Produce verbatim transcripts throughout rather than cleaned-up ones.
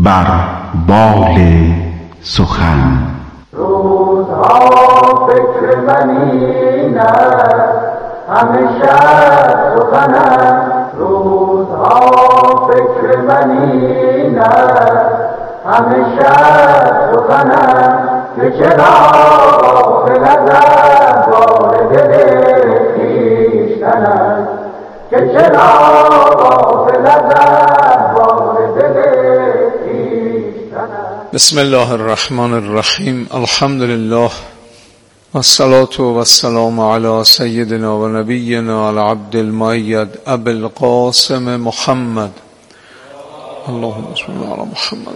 بر بال سخن. روزها فکر منی نه همیشه سخنه، روزها فکر منی نه همیشه سخنه، که چرا به نظر بار دل خویشتنه، که چرا به نظر بار دل خویشتنه. بسم الله الرحمن الرحیم. الحمد لله والصلاة والسلام على سيدنا و نبینا العبد المؤید ابی القاسم محمد. اللهم صل على محمد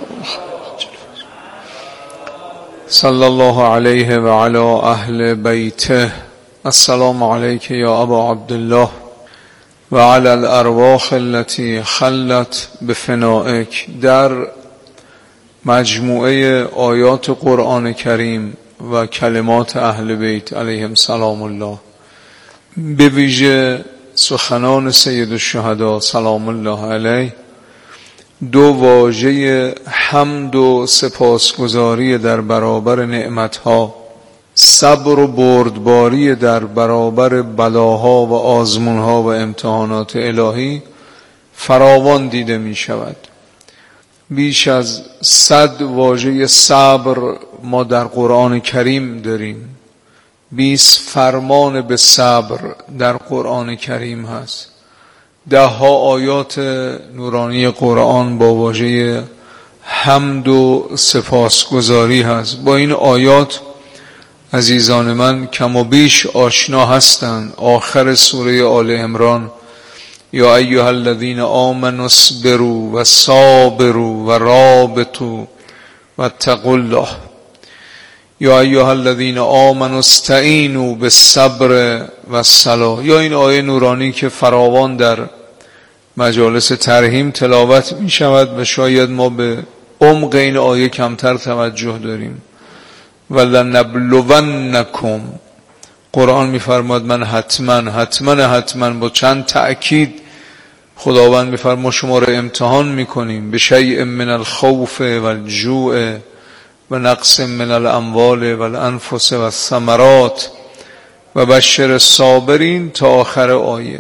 صلی الله علیه و علی اهل بیته. السلام علیک یا ابا عبدالله و علی الارواح التي خلت بفنائک. در مجموعه آیات قرآن کریم و کلمات اهل بیت علیهم سلام الله، به ویژه سخنان سید الشهدا سلام الله علیه، دو واژه حمد و سپاسگزاری در برابر نعمتها، صبر و بردباری در برابر بلاها و آزمونها و امتحانات الهی فراوان دیده می شود. بیش از صد واژه صبر ما در قرآن کریم داریم. بیست فرمان به صبر در قرآن کریم هست. ده ها آیات نورانی قرآن با واژه حمد و سپاسگزاری هست. با این آیات عزیزان من کم و بیش آشنا هستند. آخر سوره آل عمران یا ایها الذین آمنوا اصبروا و صابروا و رابطوا واتقوا الله، یا ایها الذین آمنوا استعینوا بالصبر والصلاة. یا این آیه نورانی که فراوان در مجالس ترحیم تلاوت می شود و شاید ما به عمق این آیه کمتر توجه داریم. ولنبلونکم، قرآن می فرماد من حتما حتما حتما با چند تأکید خداوند می فرماد ما شما را امتحان می کنیم به شیء من الخوف والجوع و نقص من الاموال والانفس والثمرات و بشر الصابرین تا آخر آیه.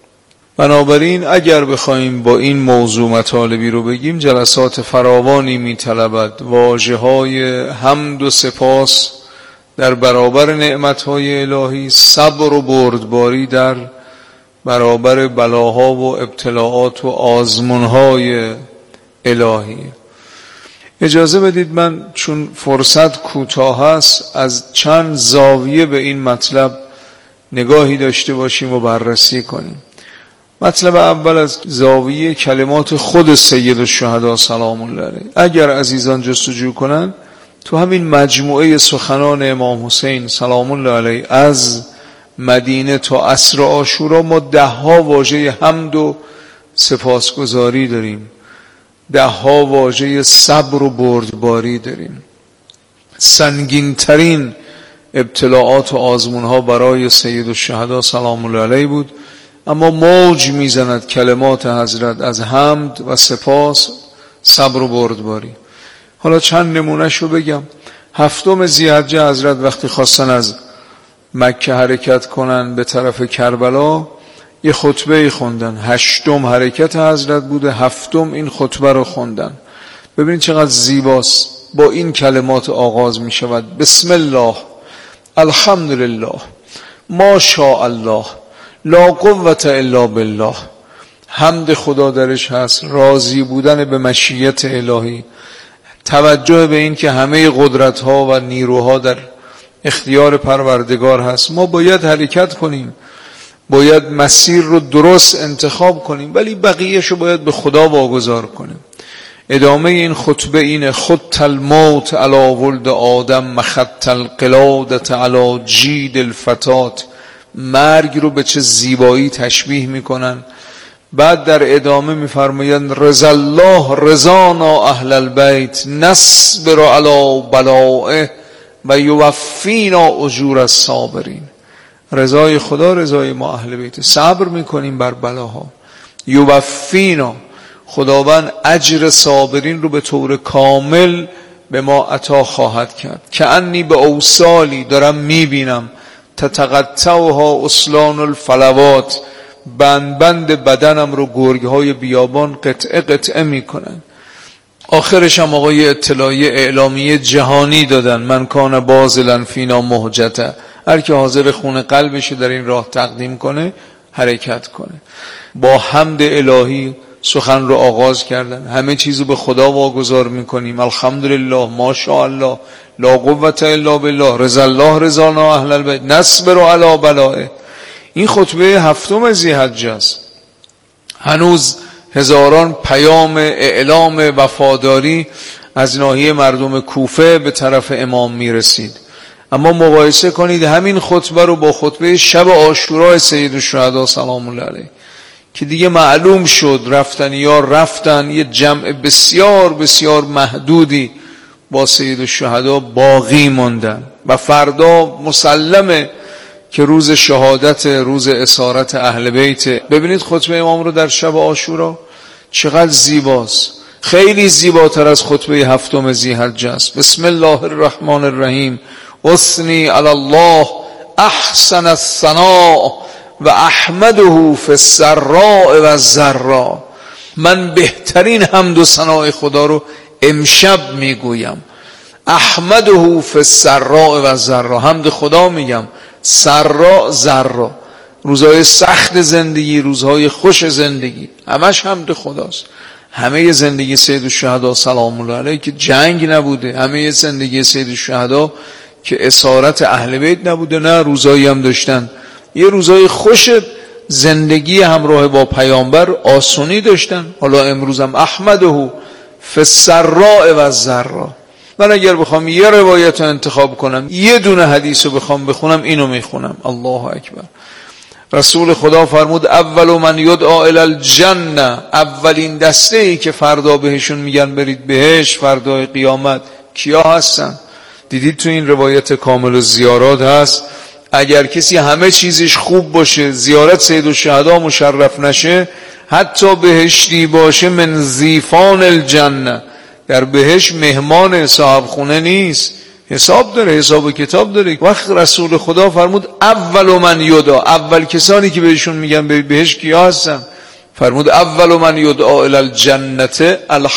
بنابراین اگر بخوایم با این موضوع مطالبی رو بگیم جلسات فراوانی می طلبد. واژه های حمد و سپاس در برابر نعمتهای الهی، صبر و بردباری در برابر بلاها و ابتلاعات و آزمونهای الهی. اجازه بدید من چون فرصت کوتاه است از چند زاویه به این مطلب نگاهی داشته باشیم و بررسی کنیم. مطلب اول از زاویه کلمات خود سید الشهدا سلام الله علیه. اگر عزیزان جستجو کنن تو همین مجموعه سخنان امام حسین سلام الله علیه از مدینه تا عصر عاشورا ما ده ها واژه حمد و سپاسگزاری داریم، ده ها واژه صبر و بردباری داریم. سنگین ترین ابتلاعات و آزمون ها برای سید الشهدا سلام الله علیه بود، اما موج میزند کلمات حضرت از حمد و سپاس، صبر و بردباری. حالا چند نمونهش رو بگم. هفتم ذی‌حجه حضرت وقتی خواستن از مکه حرکت کنن به طرف کربلا یه خطبه خوندن. هشتم حرکت حضرت بوده، هفتم این خطبه رو خوندن. ببینید چقدر زیباست. با این کلمات آغاز می شود: بسم الله، الحمدلله، ما شاء الله، لا قوة الا بالله. حمد خدا درش هست، راضی بودن به مشیت الهی، توجه به این که همه قدرت ها و نیروها در اختیار پروردگار هست. ما باید حرکت کنیم، باید مسیر رو درست انتخاب کنیم، ولی بقیهش رو باید به خدا واگذار کنیم. ادامه این خطبه اینه: خط الموت علی ولد آدم مخط القلادت علی جید الفتات. مرگ رو به چه زیبایی تشبیه میکنن. بعد در ادامه میفرمایند رضا الله رضانا اهل البیت نصبر علی بلائه و یوفینا اجور الصابرین. رضای خدا رضای ما اهل بیت، صبر میکنیم بر بلاها. یوفینا، خداوند اجر صابرین رو به طور کامل به ما عطا خواهد کرد. که انی به اوصالی دارم میبینم تتقطعها اصلان الفلوات، بند بند بدنم رو گرگهای بیابان قطعه قطعه میکنن. آخرش هم آقای اطلاعیه اعلامیه جهانی دادن، من کان باذلا فینا مهجته، هر که حاضر خون قلبش در این راه تقدیم کنه حرکت کنه. با حمد الهی سخن رو آغاز کردن، همه چیزو به خدا واگذار میکنیم. الحمدلله، ماشاءالله، لا قوت الا بالله، رضا الله رضانا اهل البیت، نصبر علی بلائه. این خطبه هفتم ذی‌حجه است. هنوز هزاران پیام اعلام وفاداری از ناحیه مردم کوفه به طرف امام میرسید. اما مقایسه کنید همین خطبه رو با خطبه شب عاشورای سید الشهدا سلام الله علیه که دیگه معلوم شد رفتن یا رفتن، یه جمع بسیار بسیار محدودی با سید الشهدا باقی موندن و فردا مسلمه که روز شهادت، روز اسارت اهل بیت. ببینید خطبه امام رو در شب عاشورا چقدر زیباست، خیلی زیباتر از خطبه هفتم ذی‌حجه است. بسم الله الرحمن الرحیم، اثنی علی الله احسن الثناء و احمده فی السراء و الضراء. من بهترین حمد و ثنای خدا رو امشب میگویم. احمده فی السراء و الضراء، حمد خدا میگم، سراء ضراء، روزهای سخت زندگی، روزهای خوش زندگی، همش حمد خداست. همه زندگی سید الشهدا سلام الله علیه که جنگ نبوده، همه زندگی سید الشهدا که اسارت اهل بیت نبوده، نه روزایی هم داشتن، یه روزای خوش زندگی همراه با پیامبر آسونی داشتن. حالا امروز هم احمده فی السراء و الضراء. من اگر بخوام یه روایت رو انتخاب کنم، یه دونه حدیث رو بخوام بخونم، اینو میخونم. الله اکبر. رسول خدا فرمود اول من یدعا الی الجنه، اولین دسته ای که فردا بهشون میگن برید بهش فردای قیامت کیا هستن؟ دیدید تو این روایت کامل الزیارات هست اگر کسی همه چیزش خوب باشه، زیارت سید الشهدا مشرف نشه، حتی بهشتی باشه، من ضیفان الجنه، در بهش مهمان صاحب خونه نیست، حساب داره، حساب و کتاب داره. وقت رسول خدا فرمود اول من یدعا، اول کسانی که بهشون میگن برید بهش کیا هستن؟ فرمود اول من یدعا الی الجنه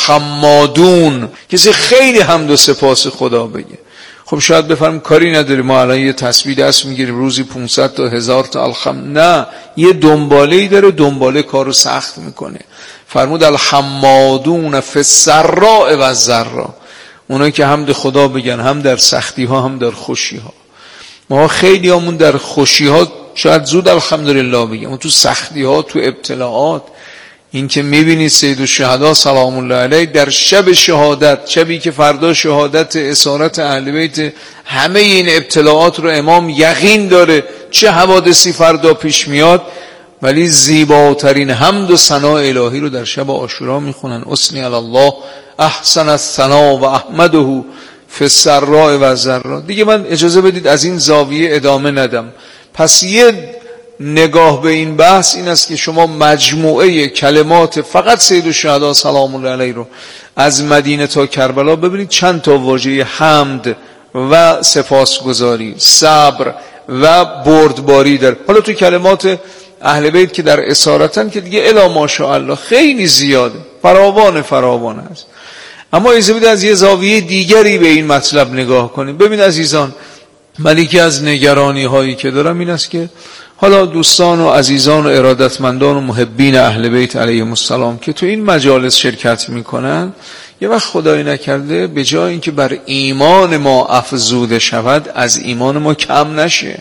الحمادون، کسی خیلی حمد و سپاس خدا بگه. خب شاید بفرم کاری نداری، ما الان یه تسبیح دست میگیریم روزی پانصد تا هزار تا الحمد، نه، یه دنباله‌ای داره، دنباله کارو سخت میکنه. فرمود الحمادون فی السراء و الضراء، اونایی که حمد خدا بگن، هم در سختی ها هم در خوشی ها. ما خیلی همون در خوشی ها شاید زود الحمدلله بگیم، اون تو سختی ها، تو ابتلاعات. این که میبینید سید الشهدا سلام الله علیه در شب شهادت، شبی که فردا شهادت اسارت اهل بیت، همه این ابتلاعات رو امام یقین داره چه حوادثی فردا پیش میاد، ولی زیباترین حمد و ثنا الهی رو در شب عاشورا میخونن. اثنی علی الله احسن الثنا و احمده فی السراء و الضراء. دیگه من اجازه بدید از این زاویه ادامه ندم. پس یه نگاه به این بحث این است که شما مجموعه کلمات فقط سید الشهدا سلام الله علیه رو از مدینه تا کربلا ببینید چند تا واژه حمد و سپاسگزاری، صبر و بردباری در. حالا تو کلمات اهل بیت که در اسارتن که دیگه الا ماشاءالله خیلی زیاده، فراوان فراوان است. اما اجازه بدید از یه زاویه دیگری به این مطلب نگاه کنیم. ببین عزیزان، من یکی از نگرانی هایی که دارم این است که حالا دوستان و عزیزان و ارادتمندان و محبین اهل بیت علیهم السلام که تو این مجالس شرکت میکنن، یه وقت خدای نکرده به جای اینکه بر ایمان ما افزوده شود، از ایمان ما کم نشه.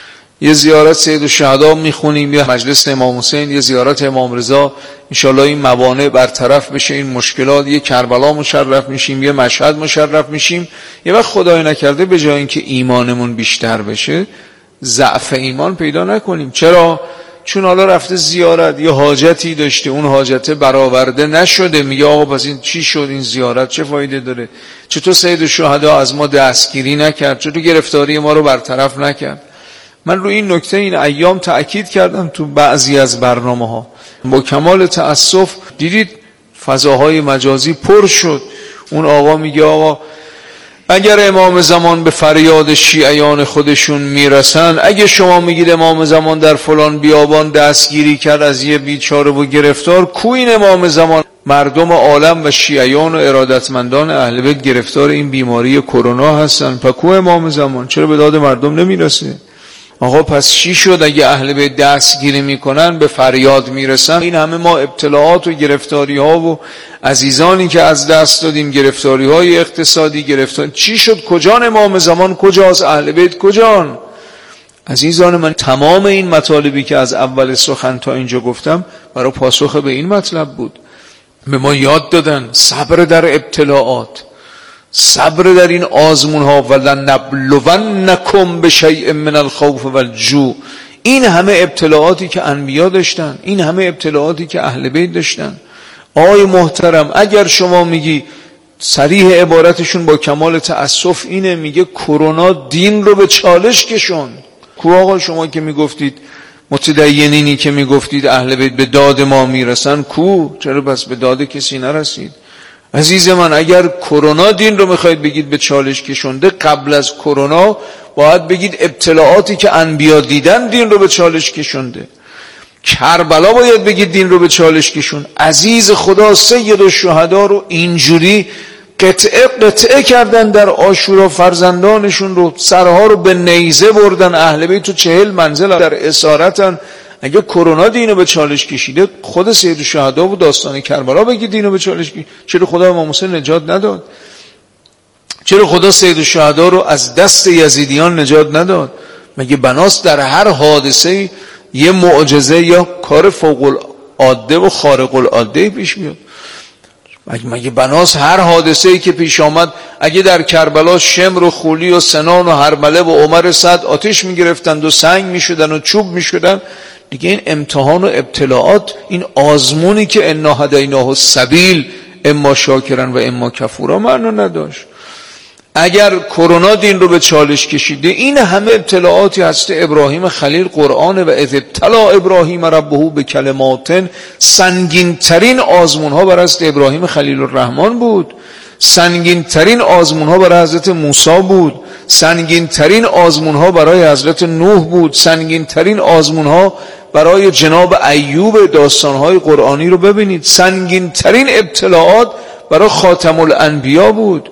یه زیارت سید الشهدا میخونیم، یه مجلس امام حسین، یه زیارت امام رضا، انشالله این موانع برطرف بشه، این مشکلات، یه کربلا مشرف میشیم، یه مشهد مشرف میشیم. یه وقت خدای نکرده به جای اینکه ایمانمون بیشتر بشه، ضعف ایمان پیدا نکنیم. چرا؟ چون حالا رفته زیارت، یه حاجتی داشته، اون حاجته برآورده نشده، میگه آقا پس این چی شد، این زیارت چه فایده داره؟ چطور سید الشهدا از ما دستگیری نکرد؟ چطور گرفتاری ما رو برطرف نکرد؟ من رو این نکته این ایام تأکید کردم تو بعضی از برنامه ها. با کمال تأسف دیدید فضاهای مجازی پر شد. اون آقا میگه آقا اگر امام زمان به فریاد شیعیان خودشون میرسن، اگه شما میگید امام زمان در فلان بیابان دستگیری کرد از یه بیچاره و گرفتار، کو این امام زمان؟ مردم عالم و شیعیان و ارادتمندان اهل بیت گرفتار این بیماری کرونا هستن، پس کو امام زمان؟ چرا به داد مردم نمیرسه؟ آقا پس چی شد اگه اهل بیت دستگیری میکنن به فریاد میرسن؟ این همه ما ابتلاعات و گرفتاری ها و عزیزانی که از دست دادیم، گرفتاری های اقتصادی، گرفتاری، چی شد؟ کجان امام زمان؟ کجاست اهل بیت؟ کجان؟ عزیزان من، تمام این مطالبی که از اول سخن تا اینجا گفتم برای پاسخ به این مطلب بود. به ما یاد دادن صبر در ابتلاعات، صبر در این آزمون ها، ولنبلونکم بشیء من الخوف والجوع. این همه ابتلاعاتی که انبیا داشتن، این همه ابتلاعاتی که اهل بیت داشتن. آقای محترم، اگر شما میگی، صریح عبارتشون با کمال تأسف اینه، میگه کرونا دین رو به چالش کشوند. کو آقا شما که میگفتید، متدینینی که میگفتید اهل بیت به داد ما میرسن، کو؟ چرا بس به داد کسی نرسید؟ عزیز من، اگر کرونا دین رو میخواید بگید به چالش کشونده، قبل از کرونا باید بگید ابتلاعاتی که انبیا دیدن دین رو به چالش کشونده. کربلا باید بگید دین رو به چالش کشون. عزیز خدا، سید الشهدا رو اینجوری قطعه قطعه کردن در عاشورا، فرزندانشون رو، سرها رو به نیزه بردن. اهل بیت تو چهل منزل در اسارتن. اگه کرونا دینو به چالش کشیده، خود سید الشهدا و داستان کربلا بگی دینو به چالش کشید. چرا خدا امام حسین نجات نداد؟ چرا خدا سید الشهدا رو از دست یزیدیان نجات نداد؟ مگه بناست در هر حادثه یه معجزه یا کار فوق العاده و خارق العاده پیش بیاد؟ مگه بناست هر حادثه‌ای که پیش آمد، اگه در کربلا شمر و خولی و سنان و هرمله و عمر صد آتش میگرفتند و سنگ میشدن و چوب میشدن، دیگه این امتحان و ابتلاعات، این آزمونی که انا هدیناه السبیل اما شاکرن و اما کفورا معنا نداشت. اگر کرونا دین رو به چالش کشیده، این همه ابتلاعاتی هست. ابراهیم خلیل قرآن و اذ ابتلا ابراهیم ربه بکلمات، سنگین ترین آزمون ها برای حضرت ابراهیم خلیل الرحمن بود، سنگین ترین آزمون ها برای حضرت موسی بود، سنگین ترین آزمون ها برای حضرت نوح بود، سنگین ترین آزمون ها برای جناب ایوب. داستانهای قرآنی رو ببینید، سنگین ترین ابتلاعات برای خاتم الانبیا بود.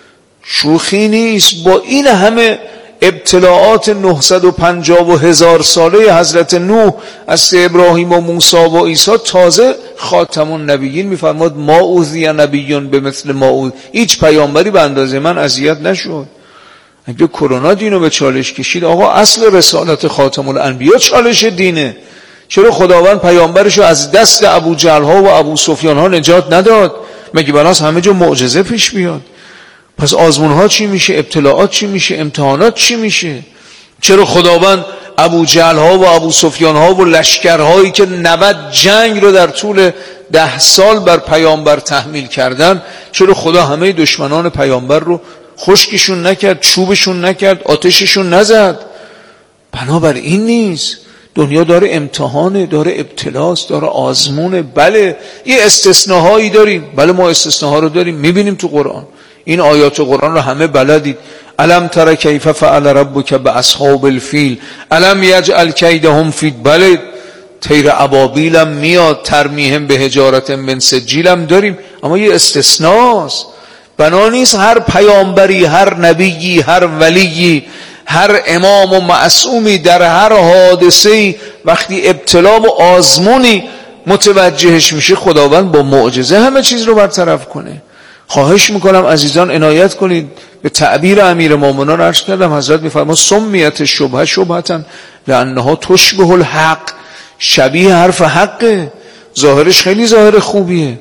شوخی نیست. با این همه ابتلاعات نهصد و پنجاه و هزار ساله حضرت نوح، از ابراهیم و موسی و عیسی، تازه خاتم النبیین میفرماد ما اوذی نبیون به مثل ما اوذی، هیچ پیامبری به اندازه من اذیت نشد. اگه کرونا دینو به چالش کشید، آقا اصل رسالت خاتم الانبیا چالش دینه. چرا خداوند پیامبرشو از دست ابو جهل ها و ابو سفیان ها نجات نداد؟ مگه بناس همه جا معجزه پیش بیاد؟ پس آزمون ها چی میشه؟ ابتلاعات چی میشه؟ امتحانات چی میشه؟ چرا خداوند ابو جهل ها و ابو سفیان ها و لشکرهایی که نود جنگ رو در طول ده سال بر پیامبر تحمیل کردن، چرا خدا همه دشمنان پیامبر رو خشکشون نکرد، چوبشون نکرد، آتششون نزد؟ بنابر این نیست. دنیا داره امتحانه، داره ابتلاست، داره آزمونه. بله یه استثناهایی داریم، بله ما استثناها رو داریم، میبینیم تو قرآن. این آیات قرآن رو همه بلدید. الم تر کیف فعل ربک باصحاب الفیل الم یجعل کیدهم فی، بله طیر ابابیلم میاد، ترمیهم به حجارت من سجیلم داریم، اما یه استثناست. بنا نیست هر پیامبری، هر نبیی، هر ولیی، هر امام و معصومی در هر حادثه‌ای وقتی ابتلا و آزمونی متوجهش میشه، خداوند با معجزه همه چیز رو برطرف کنه. خواهش میکنم عزیزان عنایت کنید. به تعبیر امیر مومنان عرض کردم، حضرت میفرماد سمیت شبهه شبهتن لانها تشبه الحق، شبیه حرف حقه، ظاهرش خیلی ظاهر خوبیه.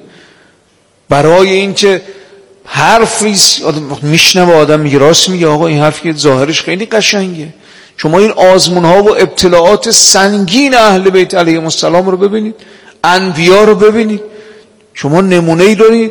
برای اینکه حرفی میشنوه آدم میگه راست میگه، آقا این حرفی ظاهرش خیلی قشنگه. شما این آزمون ها و ابتلاعات سنگین اهل بیت علیهم السلام رو ببینید، انبیا رو ببینید. شما نمونه‌ای دارید.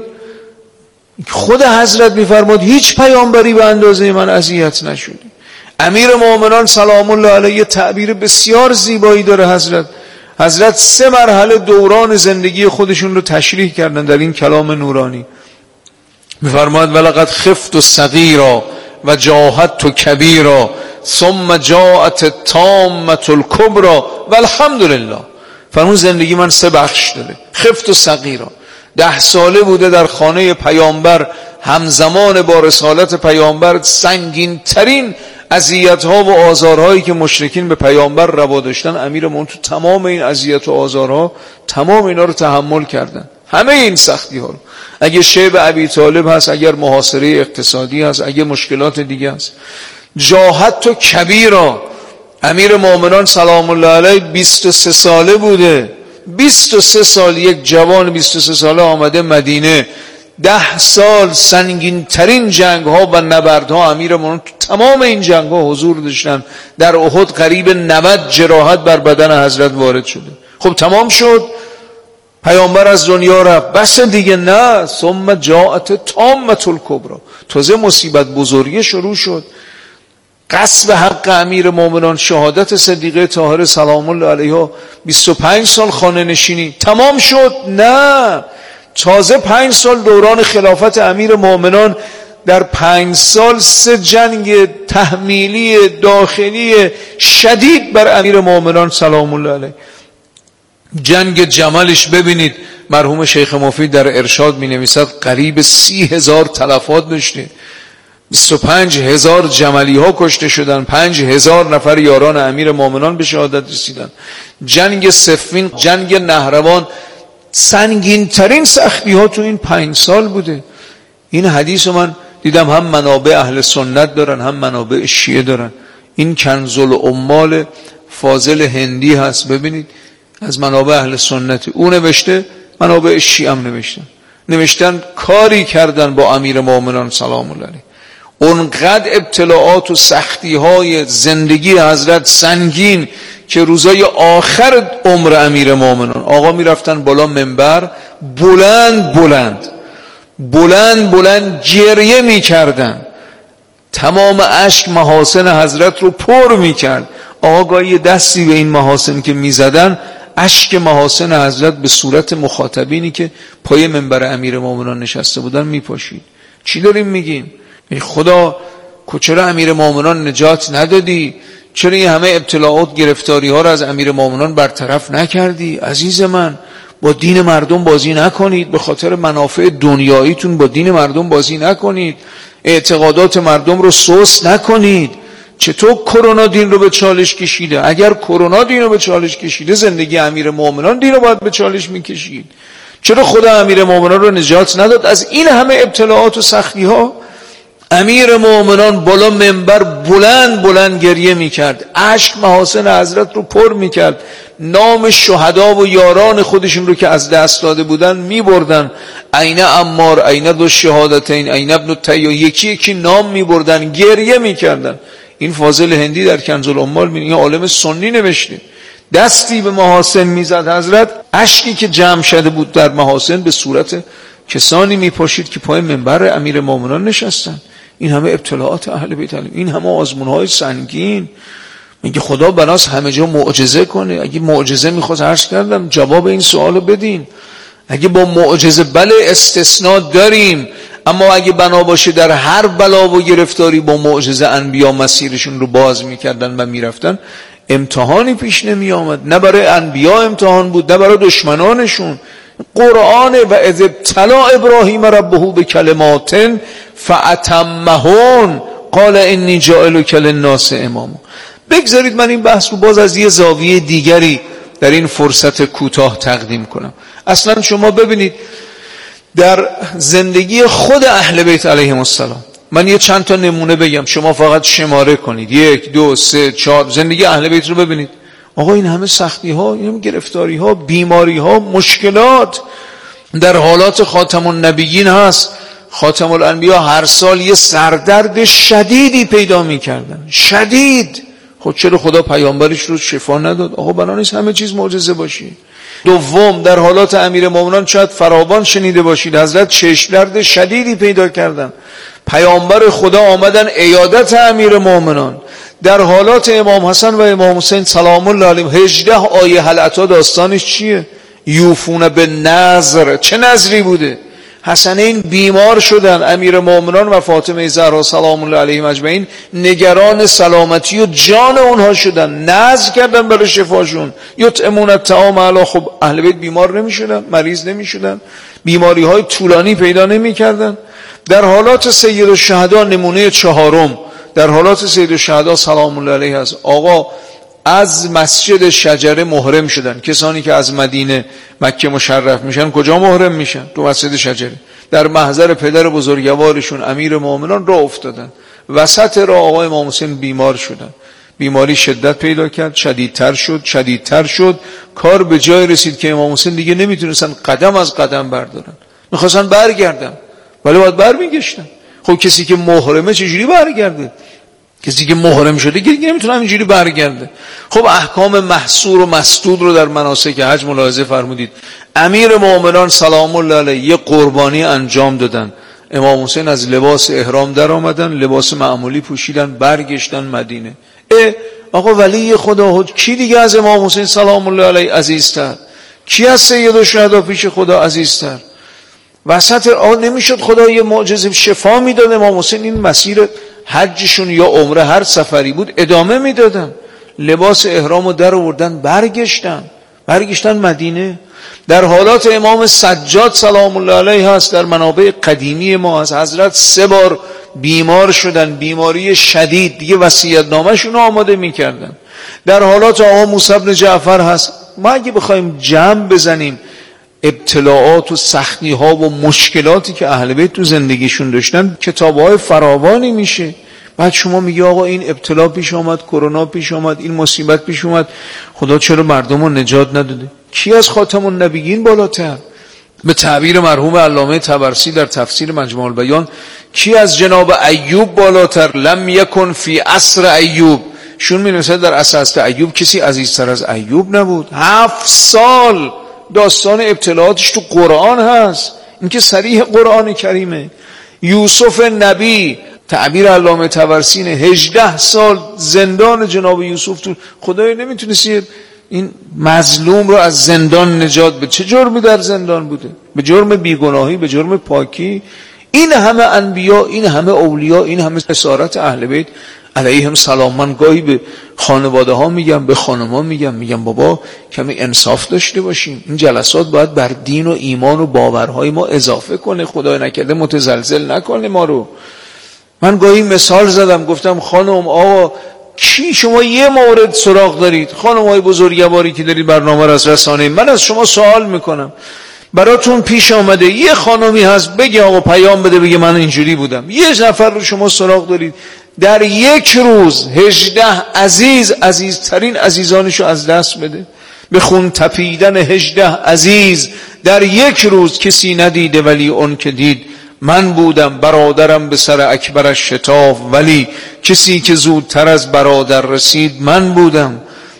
خود حضرت میفرماد هیچ پیامبری به اندازه من اذیت نشده. امیر مومنان سلام الله علیه تعبیر بسیار زیبایی داره. حضرت حضرت سه مرحله دوران زندگی خودشون رو تشریح کردن در این کلام نورانی. می‌فرماید ولقد خفت الصغیرا و جاهدت کبیرا ثم جاءت التامة الکبری والحمدلله. فرمون زندگی من سه بخش داره. خفت الصغیرا، ده ساله بوده در خانه پیامبر، همزمان با رسالت پیامبر سنگین ترین اذیت‌ها و آزارهایی که مشرکین به پیامبر روا داشتن، امیرمون تو تمام این اذیت و آزارها تمام اینا رو تحمل کردن، همه این سختی ها رو. اگه شیب ابی طالب هست، اگر محاصره اقتصادی هست، اگه مشکلات دیگه هست. جاهدت کبیرا، امیر مومنان سلام الله علیه بیست و سه ساله بوده، بیست و سه سال یک جوان بیست و سه ساله آمده مدینه، ده سال سنگین ترین جنگ ها و نبرد ها امیر مومنان تمام این جنگ ها حضور داشتن. در احد قریب نود جراحت بر بدن حضرت وارد شده. خب تمام شد، پیامبر از دنیا رفت، بس دیگه نه. ثم جاءت تامة الکبری، تازه مصیبت بزرگی شروع شد. غصب حق امیر مومنان، شهادت صدیقه طاهره سلام الله علیها، بیست و پنج سال خانه نشینی تمام شد. نه، تازه پنج سال دوران خلافت امیر مومنان، در پنج سال سه جنگ تحمیلی داخلی شدید بر امیر مومنان سلام الله علیه. جنگ جملش ببینید، مرحوم شیخ مفید در ارشاد می نویسد قریب سی هزار تلفات داشته، بیست و پنج هزار جملی ها کشته شدن، پنج هزار نفر یاران امیر مومنان به شهادت رسیدن. جنگ صفین، جنگ نهروان، سنگین ترین سختی ها تو این پنج سال بوده. این حدیث من دیدم هم منابع اهل سنت دارن هم منابع شیعه دارن. این کنز العمال فاضل هندی هست، ببینید از منابع اهل سنت، او نوشته، منابع شیعه هم نوشتن نوشتن کاری کردن با امیر مومنان سلام الله علیه. اونقدر ابتلاعات و سختی های زندگی حضرت سنگین که روزای آخر عمر امیر مومنان آقا می رفتن بالا منبر، بلند بلند بلند بلند گریه می کردن، تمام اشک محاسن حضرت رو پر می کرد. آقا گاهی دستی به این محاسن که می زدن، اشک محاسن حضرت به صورت مخاطبینی که پای منبر امیر مومنان نشسته بودن می پاشید. چی داریم میگیم؟ ای خدا، چرا امیر مومنان نجات ندادی؟ چرا این همه ابتلاعات گرفتاری ها را از امیر مومنان برطرف نکردی؟ عزیز من، با دین مردم بازی نکنید، به خاطر منافع دنیاییتون با دین مردم بازی نکنید، اعتقادات مردم رو سوس نکنید. چطور کرونا دین رو به چالش کشیده؟ اگر کرونا دین رو به چالش کشیده، زندگی امیر مومنان دین رو باید به چالش میکشید. چرا خدا امیر مومنان رو نجات نداد از این همه ابتلاعات و سختی ها؟ امیر مومنان بالا منبر بلند بلند گریه میکرد، اشک محاسن حضرت رو پر میکرد، نام شهدا و یاران خودشون رو که از دست داده بودن میبردن. عین عمار، عین دو شهادتین، عین ابن تیو، یکی یکی نام میبردن، گریه میکردن. این فاضل هندی در کنز العمال می، این عالم سنی نوشته، دستی به محاسن میزد حضرت، اشکی که جمع شده بود در محاسن به صورت کسانی میپاشید که پای منبر امیر مومنان نشستن. این همه ابتلاعات اهل بیت علی، این همه آزمون‌های سنگین. میگه خدا بناس همه جا معجزه کنه. اگه معجزه میخواست، عرض کردم جواب این سوالو بدین. اگه با معجزه بله استثناء داریم، اما اگه بنا باشه در هر بلا و گرفتاری با معجزه انبیا مسیرشون رو باز میکردن و میرفتن، امتحانی پیش نمی آمد. نه برای انبیا امتحان بود، نه برای دشمنانشون. قرآن و اذ ابتلا ابراهیم ربه بکلمات فاتمهن قال انی جاعلک للناس اماما. بگذارید من این بحث رو باز از یه زاویه دیگری در این فرصت کوتاه تقدیم کنم. اصلا شما ببینید در زندگی خود اهل بیت علیهم السلام، من یه چند تا نمونه بگم، شما فقط شماره کنید، یک دو سه چهار، زندگی اهل بیت رو ببینید. آقا این همه سختی ها، این همه گرفتاری ها، بیماری ها، مشکلات در حالات خاتم النبیین هست. خاتم الانبیا هر سال یه سردرد شدیدی پیدا میکردن، شدید. خود چرا خدا پیامبرش رو شفا نداد؟ آقا بنا نیست همه چیز معجزه باشه. دوم، در حالات امیر مومنان شاید فراوان شنیده باشید، حضرت چشم درد شدیدی پیدا کردن، پیامبر خدا آمدن عیادت امیر مومنان، در حالات امام حسن و امام حسین سلام الله علیهم هجده آیه هل اتی داستانش چیه؟ یوفون به نذر. چه نذری بوده؟ حسنین بیمار شدن، امیر مومنان و فاطمه زهرا سلام الله علیهم اجمعین نگران سلامتی و جان اونها شدن، نذر کردن برای شفاشون. یطعمون الطعام علی، خب اهل بیت بیمار نمیشدن، مریض نمیشدن، بیماری های طولانی پیدا نمیکردن. در حالات سید الشهدا نمونه چهارم، در حالات سید الشهدا سلام الله علیه است، آقا از مسجد شجره محرم شدن. کسانی که از مدینه مکه مشرف میشن کجا محرم میشن؟ تو مسجد شجره. در محضر پدر بزرگوارشون امیر مومنان راه افتادن، وسط راه آقای امام حسین بیمار شدن، بیماری شدت پیدا کرد، شدیدتر شد شدیدتر شد کار به جای رسید که امام حسین دیگه نمیتونستن قدم از قدم بردارن، میخواستن برگردن ولی باید برمیگشتن. خب کسی که محرمه چجوری برگرده؟ کسی که محرم شده که دیگه نمیتونه اینجوری برگرده. خب احکام محصور و مسدود رو در مناسک حج ملاحظه فرمودید. امیر مومنان سلام الله علیه یه قربانی انجام دادن، امام حسین از لباس احرام در آمدن، لباس معمولی پوشیدن، برگشتن مدینه. اه آقا ولی خدا کی دیگه از امام حسین سلام الله علیه عزیزتر؟ کی از سید الشهدا پیش خدا عزیزتر؟ وسط آن نمیشد خدا یه معجزه شفا میداد امام حسین، این مسیر حجشون یا عمره هر سفری بود ادامه میدادن، لباس احرامو در آوردن برگشتن برگشتن مدینه. در حالات امام سجاد سلام الله علیه هست، در منابع قدیمی ما از حضرت سه بار بیمار شدن، بیماری شدید، دیگه وصیت نامه‌شون آماده میکردن. در حالات آقا موسی بن جعفر هست. ما اگه بخوایم جمع بزنیم ابتلاعات و سختی ها و مشکلاتی که اهل بیت تو زندگیشون داشتن کتاب های فراوانی میشه. بعد شما میگی آقا این ابتلا پیش آمد، کرونا پیش آمد، این مصیبت پیش اومد، خدا چرا مردم رو نجات نداده؟ کی از خاتم النبیین بالاتر؟ به تعبیر مرحوم علامه طبرسی در تفسیر مجموع البیان، کی از جناب ایوب بالاتر؟ لم یکن فی عصر ایوب، شون می نویسه در عصر ایوب کسی عزیزتر از ایوب نبود. هفت سال داستان ابتلاعاتش تو قرآن هست، این که صریح قرآن کریمه. یوسف نبی، تعبیر علامه طبرسینه، هجده سال زندان جناب یوسف تو. خدای نمیتونستی این مظلوم رو از زندان نجات بده؟ چه جرمی در زندان بوده؟ به جرم بیگناهی، به جرم پاکی. این همه انبیا، این همه اولیا، این همه اسارت اهل بیت علیهم سلام. من گاهی به خانواده ها میگم، به خانم ها میگم میگم بابا کمی انصاف داشته باشیم، این جلسات باید بر دین و ایمان و باورهای ما اضافه کنه، خدای نکرده متزلزل نکنه ما رو. من گاهی مثال زدم، گفتم خانم آقا کی شما یه مورد سراغ دارید؟ خانم های بزرگواری که دارید برنامه را از رسانه، من از شما سوال میکنم، براتون پیش آمده یه خانمی هست بگه آقا پیام بده بگه من اینجوری بودم، یه نفر رو شما سراغ دارید در یک روز هجده عزیز، عزیزترین عزیزانشو از دست بده؟ به خون تپیدن هجده عزیز در یک روز کسی ندیده ولی اون که دید من بودم. برادرم به سر اکبرش شتاف ولی کسی که زودتر از برادر رسید من بودم.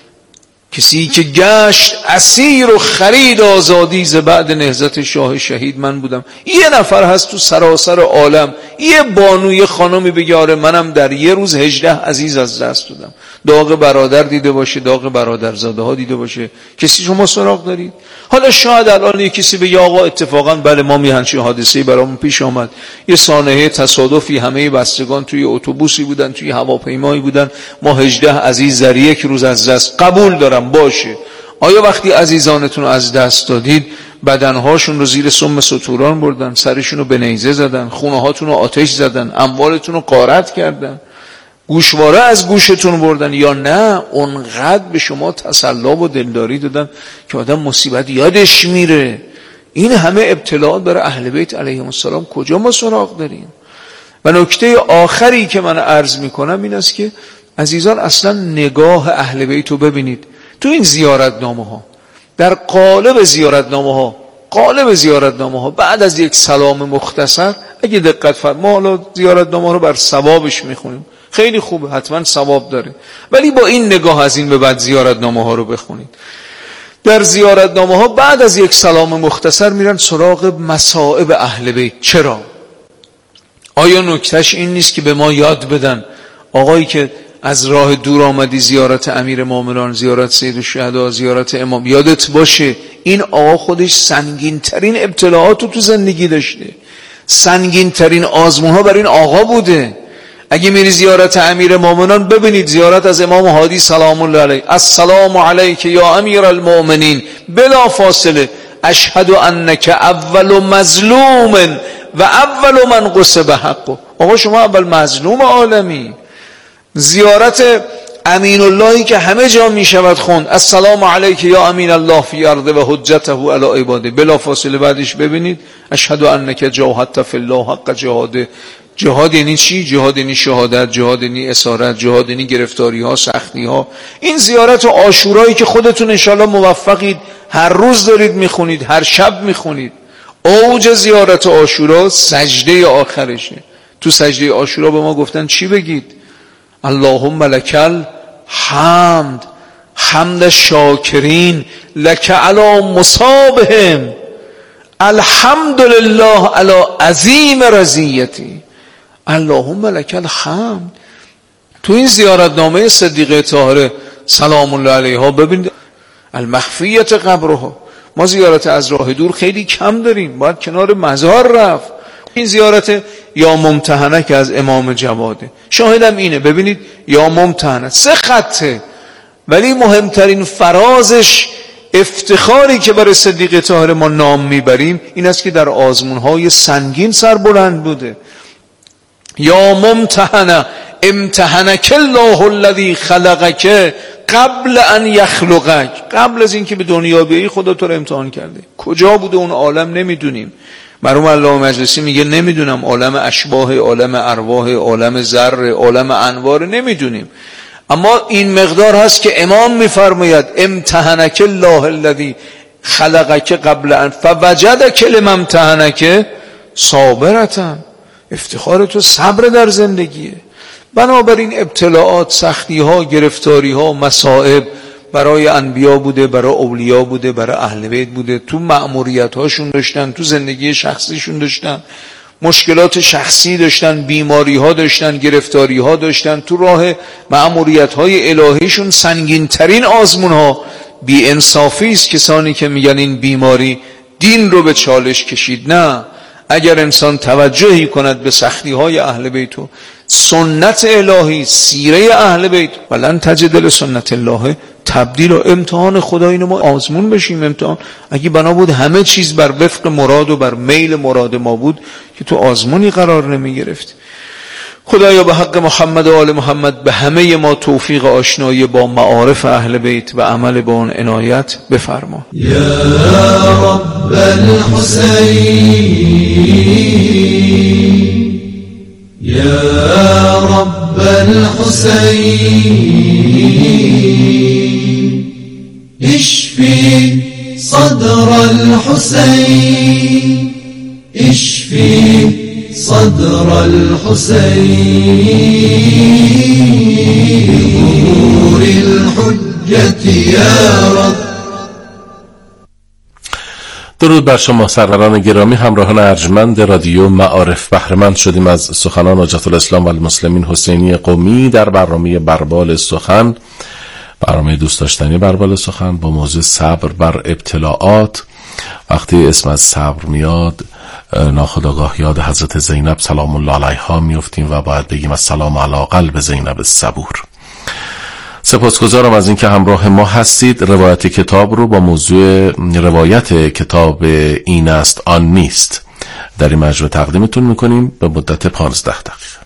کسی که گشت اسیر و خرید آزادی ز بعد نهضت شاه شهید من بودم. یه نفر هست تو سراسر عالم، یه بانوی خانمی بگه آره منم در یه روز هجده عزیز از دست دادم. داغ برادر دیده باشه، داغ برادرزاده ها دیده باشه. کسی شما سراغ دارید؟ حالا شاید الان یه کسی بگه آقا اتفاقا بله ما میهنچین حادثه‌ای برامون پیش آمد، یه سانحه تصادفی، همه بستگان توی اتوبوسی بودن، توی هواپیمایی بودن، ما هجده عزیز در یک روز از دست. قبول دارم باشه. آیا وقتی عزیزانتون رو از دست دادید بدنهاشون رو زیر سم ستوران بردن، سرشون رو به نیزه زدن، خونه هاتون رو آتش زدن، اموالتون رو غارت کردن، گوشواره از گوشتون بردن، یا نه اونقدر به شما تسلا و دلداری دادن که آدم مصیبت یادش میره؟ این همه ابتلاعات برای اهل بیت علیهم السلام کجا ما سراغ داریم؟ و نکته آخری که من عرض میکنم این است که عزیزان اصلا نگاه اهل بیت رو ببینید تو این زیارتنامه ها، در قالب زیارتنامه ها قالب زیارتنامه ها بعد از یک سلام مختصر، اگه دقت فرمایید ما حالا زیارتنامه رو بر ثوابش میخونیم، خیلی خوبه، حتما ثواب داره، ولی با این نگاه از این به بعد زیارتنامه ها رو بخونید. در زیارتنامه ها بعد از یک سلام مختصر میرن سراغ مصائب اهل بیت. چرا؟ آیا نکتهش این نیست که به ما یاد بدن آقایی که از راه دور آمدی زیارت امیر مومنان، زیارت سید الشهدا، زیارت امام، یادت باشه این آقا خودش سنگین ترین ابتلاعات رو تو زندگی داشته، سنگین ترین آزمون ها برای این آقا بوده. اگه میری زیارت امیر مومنان ببینید زیارت از امام هادی سلام الله علیه، السلام علیک یا امیر المؤمنین، بلا فاصله اشهد انک اول مظلوم و اول من غصب حقه. آقا شما اول مظلوم عالمی. زیارت امین اللهی که همه جا می شود خوند السلام علیک یا امین الله فی ارض و حجته علی عباده، بلا فاصله بعدش ببینید اشهد انک جاهدت فی الله حق جهاده. جهاد یعنی چی؟ جهاد یعنی شهادت، جهاد یعنی اسارت، جهاد یعنی گرفتاری ها، سختی ها. این زیارت و عاشورایی که خودتون انشاءالله موفقید هر روز دارید میخونید، هر شب میخونید، اوج زیارت عاشورا سجده آخرشه. تو سجده عاشورا به ما گفتن چی بگید؟ اللهم لکل حمد، حمد شاکرین، لک علی مصابهم، الحمدلله علی عظیم رضیتی، اللهم لک الحمد. تو این زیارتنامه صدیقه طاهره سلام الله علیها ببینید المخفیت قبرها. ما زیارت از راه دور خیلی کم داریم، باید کنار مزار رفت. این زیارت یا ممتحنه که از امام جواده، شاهدم اینه، ببینید یا ممتحنه سه خطه، ولی مهمترین فرازش افتخاری که برای صدیقه طاهره ما نام میبریم این است که در آزمونهای سنگین سربلند بوده. یا ممتحنه امتحنک الله الذی خلقک قبل ان یخلقک، قبل از اینکه به دنیا بیایی خدا تو رو امتحان کرده. کجا بوده اون عالم نمیدونیم. مرحوم علامه مجلسی میگه نمیدونم، عالم اشباح، عالم ارواح، عالم ذره، عالم انوار نمیدونیم، اما این مقدار هست که امام میفرماید امتحنک الله الذی خلقک قبل ان فوجدک لما امتحنک صابرة. افتخار تو صبر در زندگیه. بنابراین ابتلاعات، سختی ها، گرفتاری ها، مصائب برای انبیا بوده، برای اولیا بوده، برای اهل بیت بوده. تو مأموریت هاشون داشتن، تو زندگی شخصیشون داشتن، مشکلات شخصی داشتن، بیماری ها داشتن، گرفتاری ها داشتن. تو راه مأموریت های الهیشون سنگین ترین آزمون ها بی انصافی است. کسانی که میگن این بیماری دین رو به چالش کشید، نه، اگر انسان توجهی کند به سختی های اهل بیت و سنت الهی، سیره اهل بیت، ولن تجد لسنت الله تبدیل. و امتحان خدا اینو ما آزمون بشیم. امتحان اگه بنا بود همه چیز بر وفق مراد و بر میل مراد ما بود که تو آزمونی قرار نمی گرفت. خدایا به حق محمد و آل محمد به همه ما توفیق آشنایی با معارف اهل بیت و عمل با اون عنایت بفرما. یا رب الحسین، یا رب الحسین، اشفی صدر الحسین، اشفی صدر الحسين بظهور الحجة يا رب. درود بر شما سروران گرامی، همراهان ارجمند رادیو معارف. بهره‌مند شدیم از سخنان حجت الاسلام و المسلمین حسینی قمی در برنامه بربال سخن، برنامه دوست داشتنی بربال سخن با موضوع صبر بر ابتلاعات. وقتی اسم از صبر میاد ناخودآگاه یاد حضرت زینب سلام الله علیها میافتیم و باید بگیم السلام علی قلب زینب الصبور. سپاسگزارم از اینکه همراه ما هستید. روایت کتاب رو با موضوع روایت کتاب این است آن نیست در این مجموعه تقدیمتون میکنیم به مدت پانزده دقیقه.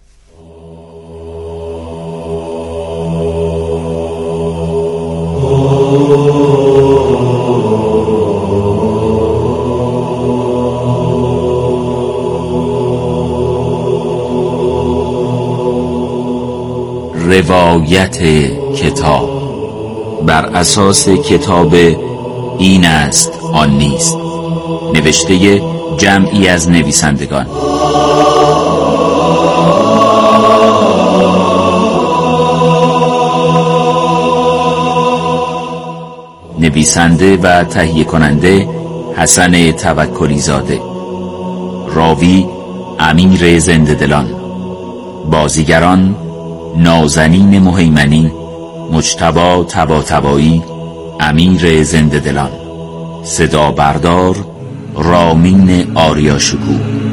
روایت کتاب بر اساس کتاب این است آن نیست، نوشته جمعی از نویسندگان. نویسنده و تهیه کننده حسن توکلی زاده، راوی امیر زنده دلان، بازیگران نازنین مهیمنی، مجتبی طباطبایی، امیر زنده دلان. صدا بردار رامین آریاشکوه.